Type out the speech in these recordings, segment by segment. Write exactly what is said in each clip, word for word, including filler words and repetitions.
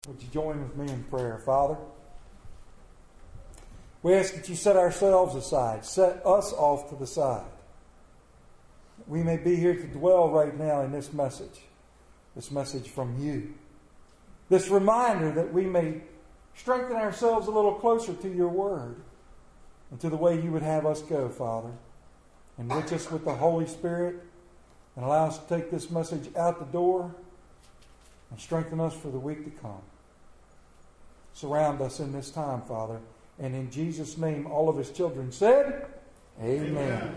Would you join with me in prayer? Father, we ask that you set ourselves aside, set us off to the side. We may be here to dwell right now in this message, this message from you. This reminder that we may strengthen ourselves a little closer to your word and to the way you would have us go, Father. Enrich us with the Holy Spirit and allow us to take this message out the door and strengthen us for the week to come. Surround us in this time, Father. And in Jesus' name, all of his children said, Amen. Amen.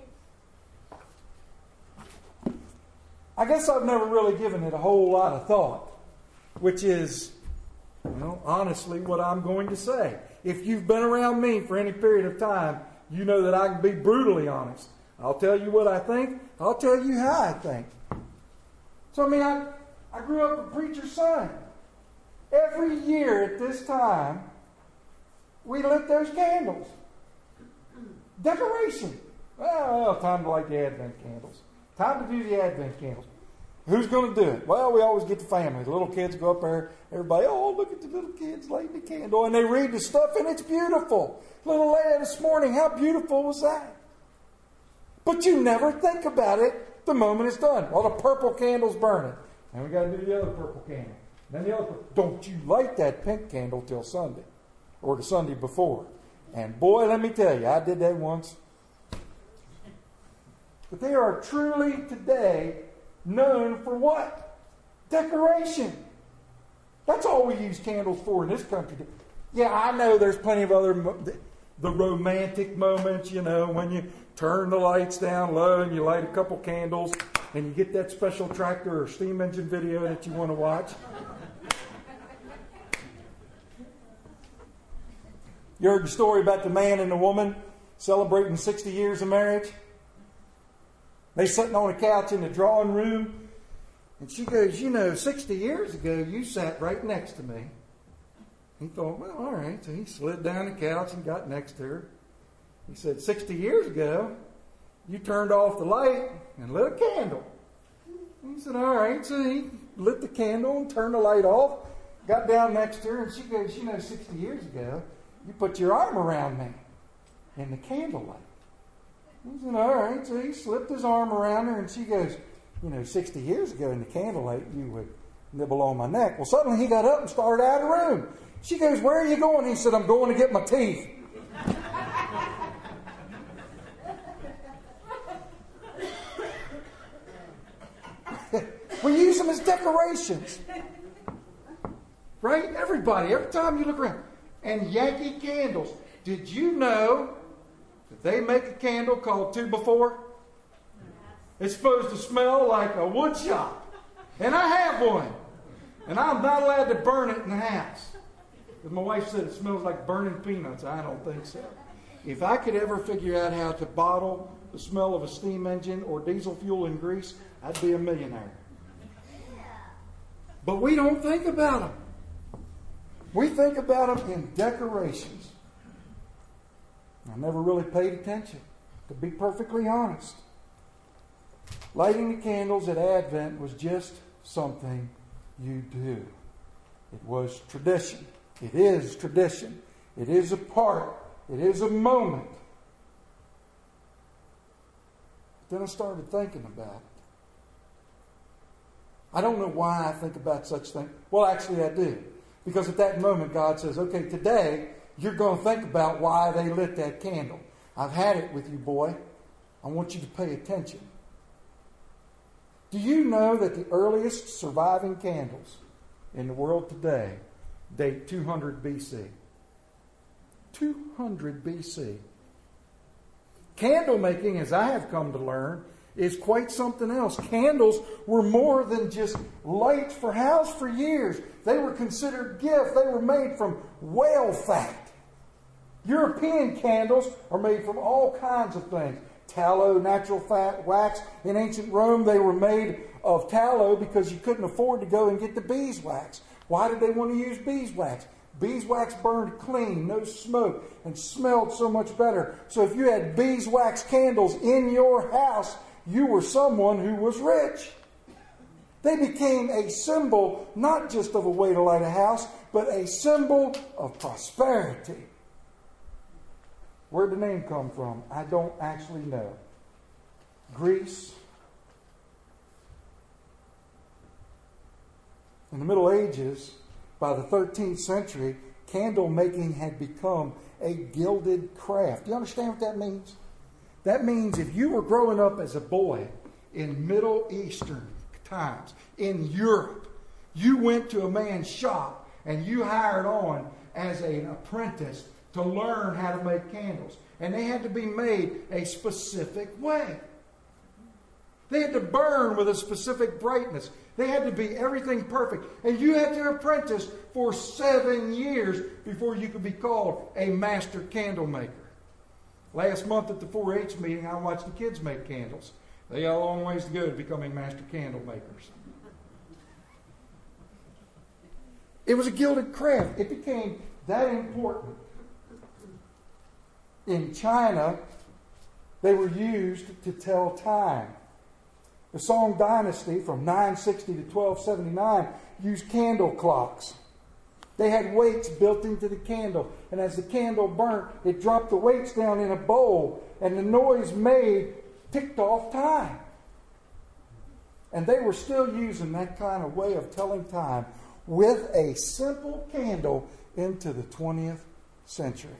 I guess I've never really given it a whole lot of thought, which is, you know, honestly what I'm going to say. If you've been around me for any period of time, you know that I can be brutally honest. I'll tell you what I think. I'll tell you how I think. So, I mean, I, I grew up a preacher's son. Every year at this time, we lit those candles. Decoration. Well, time to light the Advent candles. Time to do the Advent candles. Who's going to do it? Well, we always get the family. The little kids go up there. Everybody, oh, look at the little kids lighting the candle. And they read the stuff, and it's beautiful. Little Leia this morning, how beautiful was that? But you never think about it the moment it's done. Well, the purple candle's burning. And we got to do the other purple candle. Then the other, don't you light that pink candle till Sunday or the Sunday before. And boy, let me tell you, I did that once. But they are truly today known for what? Decoration. That's all we use candles for in this country. Yeah, I know there's plenty of other, the romantic moments, you know, when you turn the lights down low and you light a couple candles and you get that special tractor or steam engine video that you want to watch. You heard the story about the man and the woman celebrating sixty years of marriage? They sitting on a couch in the drawing room, and she goes, you know, sixty years ago, you sat right next to me. He thought, well, all right. So he slid down the couch and got next to her. He said, sixty years ago, you turned off the light and lit a candle. He said, all right. So he lit the candle and turned the light off, got down next to her, and she goes, you know, sixty years ago, you put your arm around me in the candlelight. He said, all right. So he slipped his arm around her, and she goes, you know, sixty years ago in the candlelight, you would nibble on my neck. Well, suddenly he got up and started out of the room. She goes, where are you going? He said, I'm going to get my teeth. We use them as decorations. Right? Everybody, every time you look around. And Yankee candles. Did you know that they make a candle called two by four? It's supposed to smell like a wood shop. And I have one. And I'm not allowed to burn it in the house. Because my wife said it smells like burning peanuts. I don't think so. If I could ever figure out how to bottle the smell of a steam engine or diesel fuel and grease, I'd be a millionaire. But we don't think about them. We think about them in decorations. I never really paid attention, to be perfectly honest. Lighting the candles at Advent was just something you do. It was tradition. It is tradition. It is a part. It is a moment. Then I started thinking about it. I don't know why I think about such things. Well, actually I do. Because at that moment God says, okay, today you're going to think about why they lit that candle. I've had it with you, boy. I want you to pay attention. Do you know that the earliest surviving candles in the world today date two hundred B C? two hundred B C. Candle making, as I have come to learn, is quite something else. Candles were more than just lights for house for years. They were considered gift. They were made from whale fat. European candles are made from all kinds of things. Tallow, natural fat, wax. In ancient Rome, they were made of tallow because you couldn't afford to go and get the beeswax. Why did they want to use beeswax? Beeswax burned clean, no smoke, and smelled so much better. So if you had beeswax candles in your house, you were someone who was rich. They became a symbol not just of a way to light a house, but a symbol of prosperity. Where'd the name come from? I don't actually know. Greece. In the Middle Ages, by the thirteenth century, candle making had become a gilded craft. Do you understand what that means? That means if you were growing up as a boy in Middle Eastern times, in Europe, you went to a man's shop and you hired on as an apprentice to learn how to make candles. And they had to be made a specific way. They had to burn with a specific brightness. They had to be everything perfect. And you had to apprentice for seven years before you could be called a master candle maker. Last month at the four H meeting, I watched the kids make candles. They got a long ways to go to becoming master candle makers. It was a gilded craft. It became that important. In China, they were used to tell time. The Song Dynasty from nine sixty to twelve seventy-nine used candle clocks. They had weights built into the candle, and as the candle burnt, it dropped the weights down in a bowl, and the noise made ticked off time. And they were still using that kind of way of telling time with a simple candle into the twentieth century.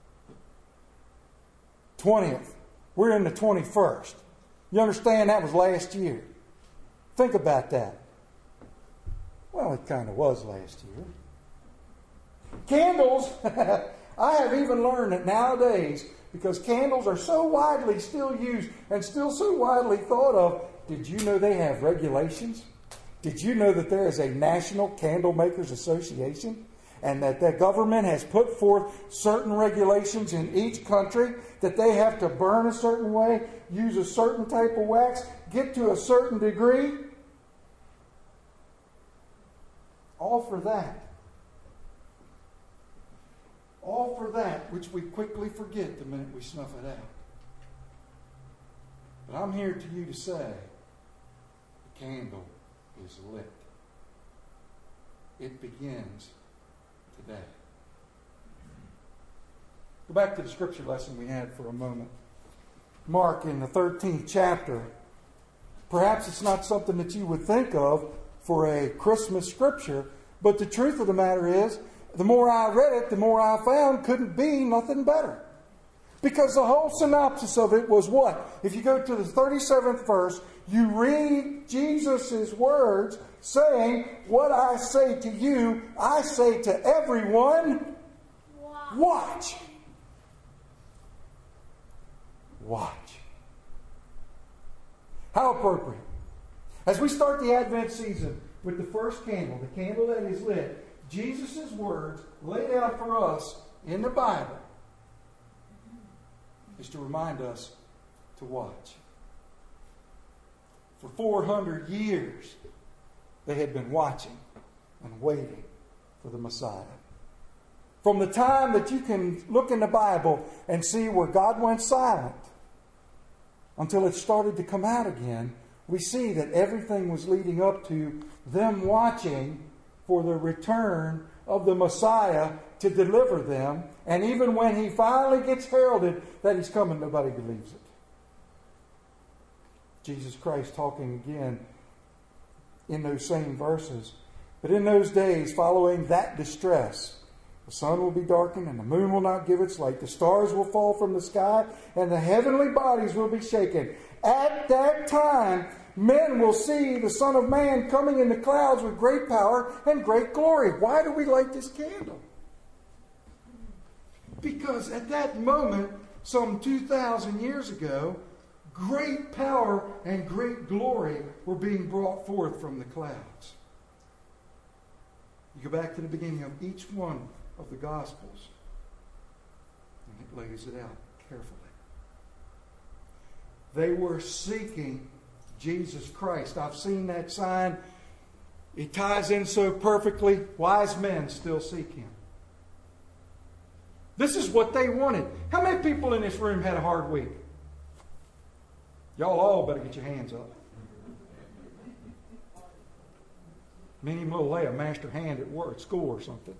twentieth. We're in the twenty-first. You understand that was last year. Think about that. Well, it kind of was last year. Candles, I have even learned that nowadays, because candles are so widely still used and still so widely thought of, did you know they have regulations? Did you know that there is a National Candle Makers Association? And that the government has put forth certain regulations in each country that they have to burn a certain way, use a certain type of wax, get to a certain degree. All for that. All for that, which we quickly forget the minute we snuff it out. But I'm here to you to say, the candle is lit. It begins today. Go back to the scripture lesson we had for a moment. Mark in the thirteenth chapter. Perhaps it's not something that you would think of for a Christmas scripture, but the truth of the matter is, the more I read it, the more I found couldn't be nothing better. Because the whole synopsis of it was what? If you go to the thirty-seventh verse, you read Jesus' words saying, what I say to you, I say to everyone, watch. Watch. How appropriate. As we start the Advent season with the first candle, the candle that is lit, Jesus' words laid out for us in the Bible is to remind us to watch. For four hundred years, they had been watching and waiting for the Messiah. From the time that you can look in the Bible and see where God went silent until it started to come out again, we see that everything was leading up to them watching for the return of the Messiah to deliver them. And even when he finally gets heralded that he's coming, nobody believes it. Jesus Christ talking again in those same verses. But in those days following that distress, the sun will be darkened and the moon will not give its light. The stars will fall from the sky and the heavenly bodies will be shaken. At that time, men will see the Son of Man coming in the clouds with great power and great glory. Why do we light this candle? Because at that moment, some two thousand years ago, great power and great glory were being brought forth from the clouds. You go back to the beginning of each one of the Gospels, and it lays it out carefully. They were seeking Jesus Christ. I've seen that sign. It ties in so perfectly. Wise men still seek Him. This is what they wanted. How many people in this room had a hard week? Y'all all better get your hands up. Many will lay a master hand at work, at school or something.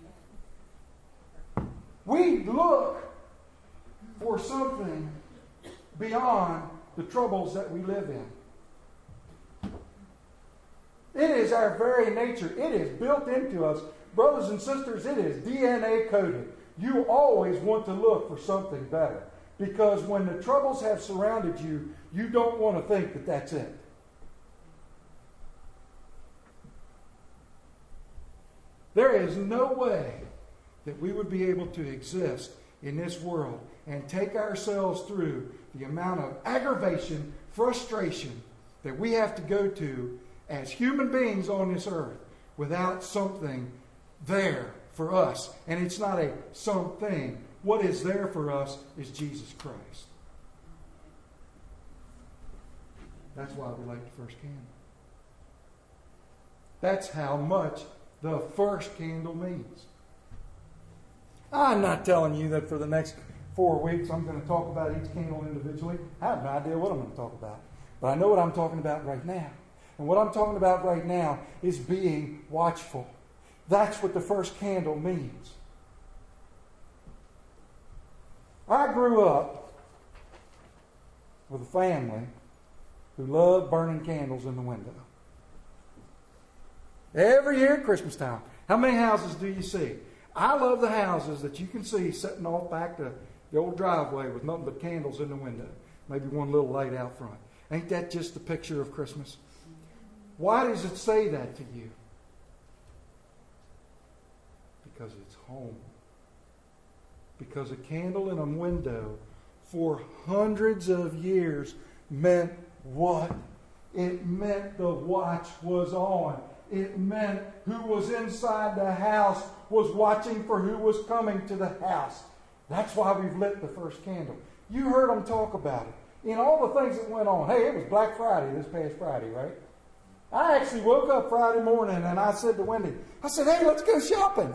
We look for something beyond the troubles that we live in. It is our very nature. It is built into us. Brothers and sisters, it is D N A coded. You always want to look for something better. Because when the troubles have surrounded you, you don't want to think that that's it. There is no way that we would be able to exist in this world and take ourselves through the amount of aggravation, frustration that we have to go to as human beings on this earth without something there for us. And it's not a something. What is there for us is Jesus Christ. That's why we light the first candle. That's how much the first candle means. I'm not telling you that for the next four weeks I'm going to talk about each candle individually. I have no idea what I'm going to talk about. But I know what I'm talking about right now. And what I'm talking about right now is being watchful. That's what the first candle means. I grew up with a family who loved burning candles in the window. Every year at Christmas time. How many houses do you see? I love the houses that you can see sitting off back to the old driveway with nothing but candles in the window. Maybe one little light out front. Ain't that just a picture of Christmas? Why does it say that to you? Because it's home. Because a candle in a window for hundreds of years meant what? It meant the watch was on. It meant who was inside the house was watching for who was coming to the house. That's why we've lit the first candle. You heard them talk about it. In all the things that went on. Hey, it was Black Friday this past Friday, right? I actually woke up Friday morning and I said to Wendy, I said, hey, let's go shopping.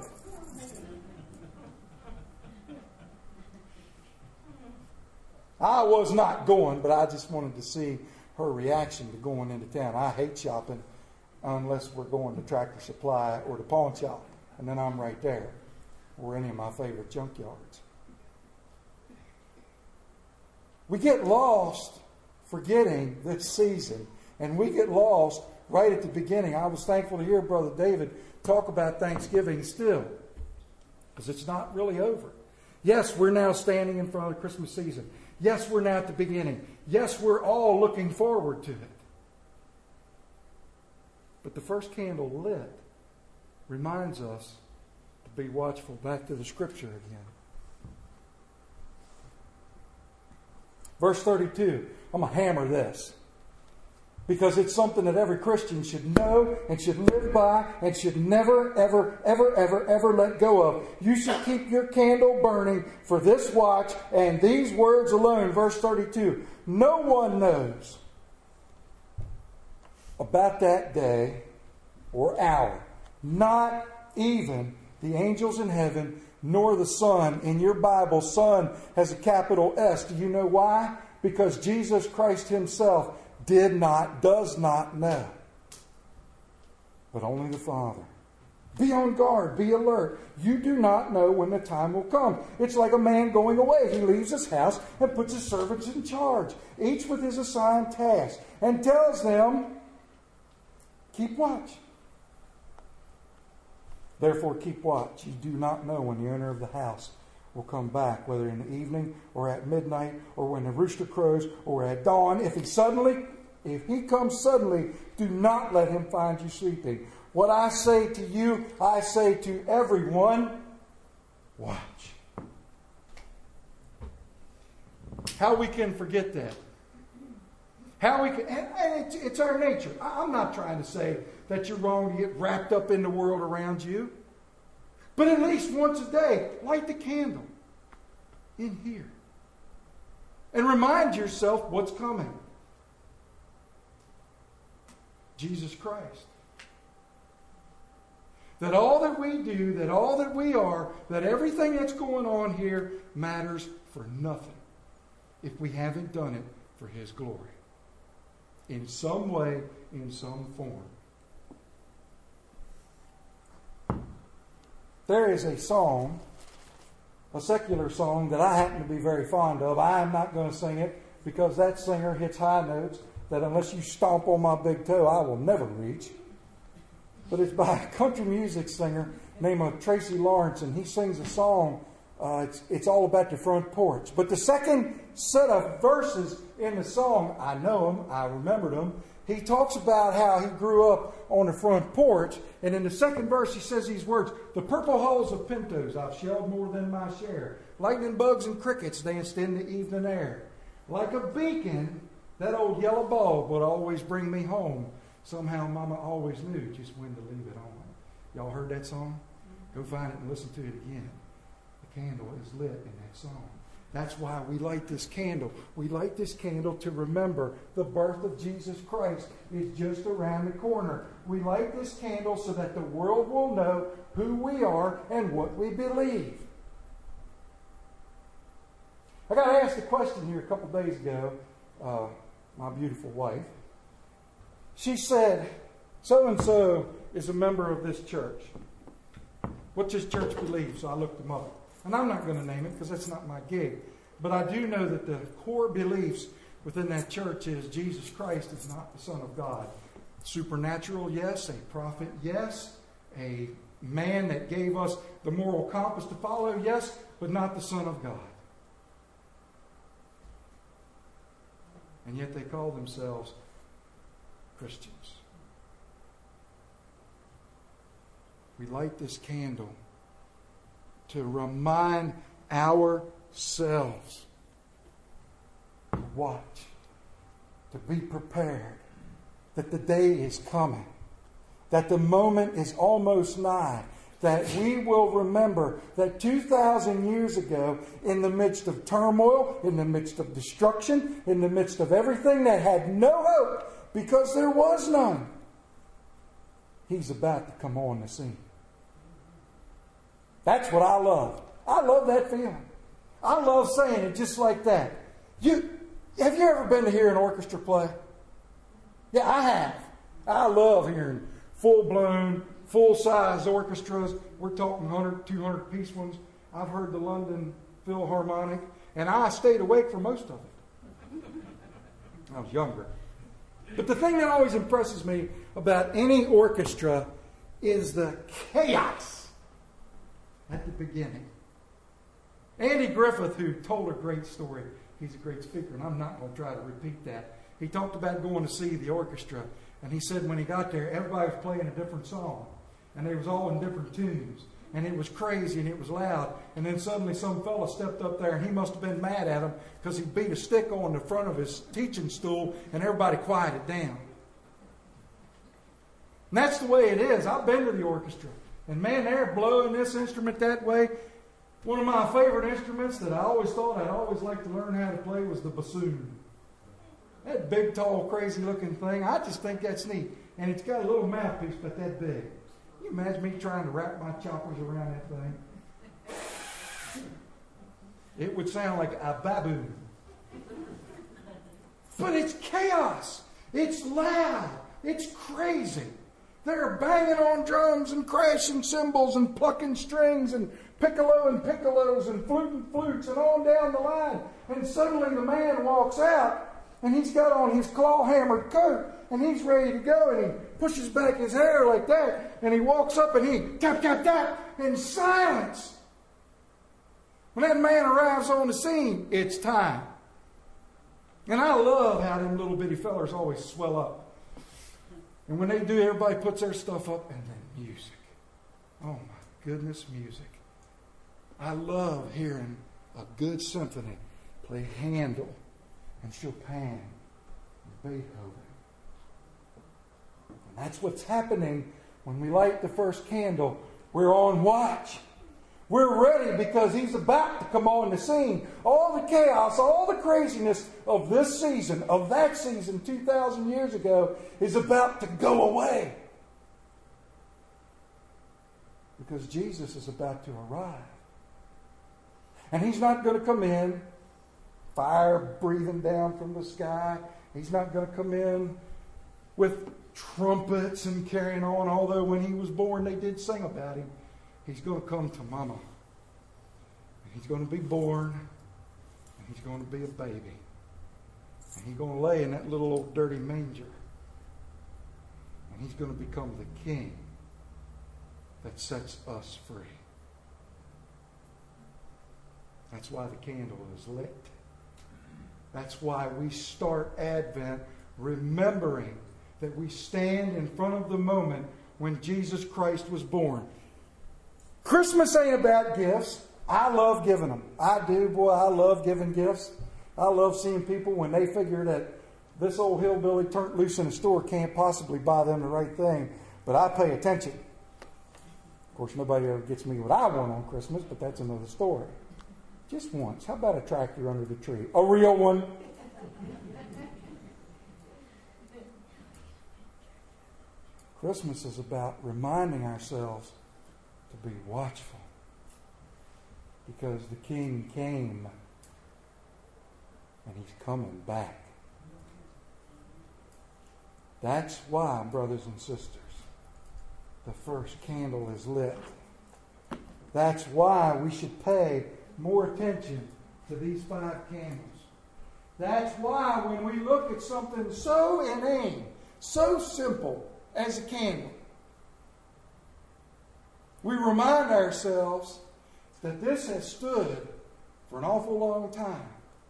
I was not going, but I just wanted to see her reaction to going into town. I hate shopping unless we're going to Tractor Supply or the pawn shop. And then I'm right there. Or any of my favorite junkyards. We get lost forgetting this season. And we get lost right at the beginning. I was thankful to hear Brother David talk about Thanksgiving still. Because it's not really over. Yes, we're now standing in front of the Christmas season. Yes, we're now at the beginning. Yes, we're all looking forward to it. But the first candle lit reminds us to be watchful. Back to the scripture again. Verse thirty-two. I'm going to hammer this. Because it's something that every Christian should know and should live by and should never, ever, ever, ever, ever let go of. You should keep your candle burning for this watch and these words alone. Verse thirty-two. No one knows about that day or hour. Not even the angels in heaven nor the Son. In your Bible, Son has a capital S. Do you know why? Because Jesus Christ Himself did not, does not know. But only the Father. Be on guard. Be alert. You do not know when the time will come. It's like a man going away. He leaves his house and puts his servants in charge, each with his assigned task, and tells them, keep watch. Therefore, keep watch. You do not know when the owner of the house will come back, whether in the evening or at midnight or when the rooster crows or at dawn. If he suddenly, if he comes suddenly, do not let him find you sleeping. What I say to you, I say to everyone, watch. How we can forget that. How we can, and, and it's, it's our nature. I'm not trying to say that you're wrong to get wrapped up in the world around you. But at least once a day, light the candle in here. And remind yourself what's coming. Jesus Christ. That all that we do, that all that we are, that everything that's going on here matters for nothing if we haven't done it for His glory. In some way, in some form. there is a song, a secular song that I happen to be very fond of. I am not going to sing it because that singer hits high notes that unless you stomp on my big toe, I will never reach. But it's by a country music singer named uh, Tracy Lawrence, and he sings a song. Uh, it's, it's all about the front porch. But the second set of verses in the song, I know them, I remembered them. He talks about how he grew up on the front porch. And in the second verse, he says these words: "The purple hulls of pintos I've shelled more than my share. Lightning bugs and crickets danced in the evening air. Like a beacon, that old yellow bulb would always bring me home. Somehow Mama always knew just when to leave it on." Y'all heard that song? Go find it and listen to it again. The candle is lit in that song. That's why we light this candle. We light this candle to remember the birth of Jesus Christ is just around the corner. We light this candle so that the world will know who we are and what we believe. I got asked a question here a couple days ago, uh, my beautiful wife. She said, so-and-so is a member of this church. What's this church believe? So I looked them up. And I'm not going to name it because that's not my gig. But I do know that the core beliefs within that church is Jesus Christ is not the Son of God. Supernatural, yes. A prophet, yes. A man that gave us the moral compass to follow, yes. But not the Son of God. And yet they call themselves Christians. We light this candle to remind ourselves to watch, to be prepared, that the day is coming, that the moment is almost nigh, that we will remember that two thousand years ago, in the midst of turmoil, in the midst of destruction, in the midst of everything that had no hope because there was none, He's about to come on the scene. That's what I love. I love that feeling. I love saying it just like that. You, have you ever been to hear an orchestra play? Yeah, I have. I love hearing full-blown, full-size orchestras. We're talking one hundred, two hundred piece ones. I've heard the London Philharmonic, and I stayed awake for most of it. I was younger. But the thing that always impresses me about any orchestra is the chaos at the beginning. Andy Griffith, who told a great story, he's a great speaker, and I'm not going to try to repeat that. He talked about going to see the orchestra, and he said when he got there, everybody was playing a different song, and they was all in different tunes, and it was crazy and it was loud, and then suddenly some fella stepped up there, and he must have been mad at him because he beat a stick on the front of his teaching stool, and everybody quieted down. And that's the way it is. I've been to the orchestra. And man, they're blowing this instrument that way. One of my favorite instruments that I always thought I'd always like to learn how to play was the bassoon. That big, tall, crazy-looking thing, I just think that's neat. And it's got a little mouthpiece about that big. Can you imagine me trying to wrap my choppers around that thing? It would sound like a baboon. But it's chaos. It's loud. It's crazy. They're banging on drums and crashing cymbals and plucking strings and piccolo and piccolos and flute and flutes and on down the line. And suddenly the man walks out and he's got on his claw-hammered coat and he's ready to go, and he pushes back his hair like that and he walks up and he tap, tap, tap in silence. When that man arrives on the scene, it's time. And I love how them little bitty fellers always swell up. And when they do, everybody puts their stuff up, and then music. Oh my goodness, music. I love hearing a good symphony play Handel and Chopin and Beethoven. And that's what's happening when we light the first candle. We're on watch. We're ready because He's about to come on the scene. All the chaos, all the craziness of this season, of that season two thousand years ago, is about to go away. Because Jesus is about to arrive. And He's not going to come in, fire breathing down from the sky. He's not going to come in with trumpets and carrying on, although when He was born they did sing about Him. He's going to come to Mama. And He's going to be born. And He's going to be a baby. And He's going to lay in that little old dirty manger. And He's going to become the King that sets us free. That's why the candle is lit. That's why we start Advent remembering that we stand in front of the moment when Jesus Christ was born. Christmas ain't about gifts. I love giving them. I do, boy, I love giving gifts. I love seeing people when they figure that this old hillbilly turned loose in a store can't possibly buy them the right thing. But I pay attention. Of course, nobody ever gets me what I want on Christmas, but that's another story. Just once. How about a tractor under the tree? A real one. Christmas is about reminding ourselves to be watchful. Because the King came and He's coming back. That's why, brothers and sisters, the first candle is lit. That's why we should pay more attention to these five candles. That's why when we look at something so inane, so simple as a candle, we remind ourselves that this has stood for an awful long time.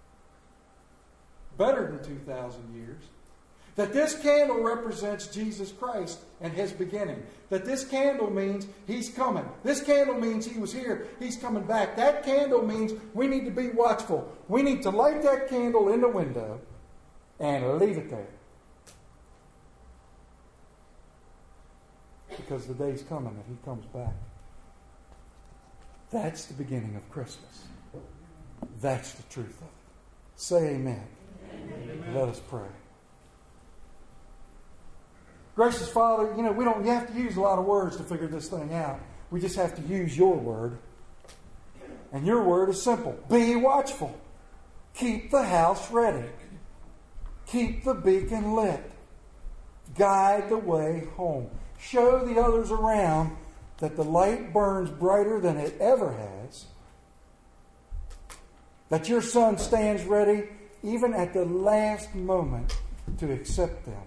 Better than two thousand years. That this candle represents Jesus Christ and His beginning. That this candle means He's coming. This candle means He was here. He's coming back. That candle means we need to be watchful. We need to light that candle in the window and leave it there. Because the day's coming that He comes back. That's the beginning of Christmas. That's the truth of it. Say amen. Amen. Let us pray. Gracious Father, you know, we don't have to use a lot of words to figure this thing out. We just have to use your word. And your word is simple. Be watchful. Keep the house ready. Keep the beacon lit. Guide the way home. Show the others around that the light burns brighter than it ever has. That your Son stands ready even at the last moment to accept them.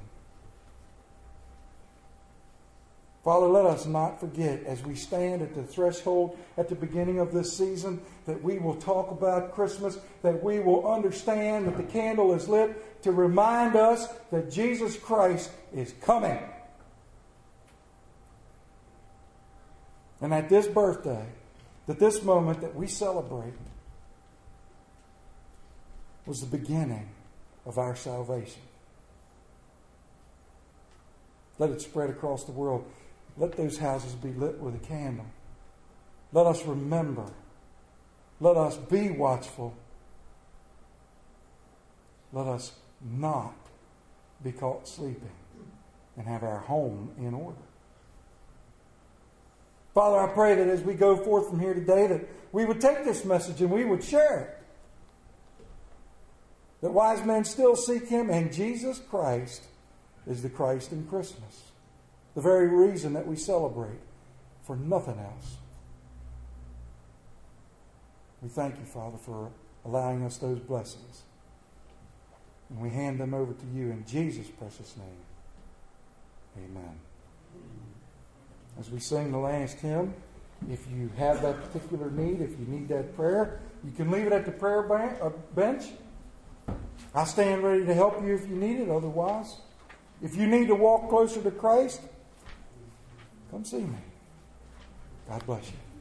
Father, let us not forget as we stand at the threshold at the beginning of this season that we will talk about Christmas, that we will understand that the candle is lit to remind us that Jesus Christ is coming. And at this birthday, that this moment that we celebrate was the beginning of our salvation. Let it spread across the world. Let those houses be lit with a candle. Let us remember. Let us be watchful. Let us not be caught sleeping and have our home in order. Father, I pray that as we go forth from here today, that we would take this message and we would share it. That wise men still seek Him, and Jesus Christ is the Christ in Christmas. The very reason that we celebrate, for nothing else. We thank you, Father, for allowing us those blessings. And we hand them over to you in Jesus' precious name. Amen. As we sing the last hymn, if you have that particular need, if you need that prayer, you can leave it at the prayer bench. I stand ready to help you if you need it. Otherwise, if you need to walk closer to Christ, come see me. God bless you.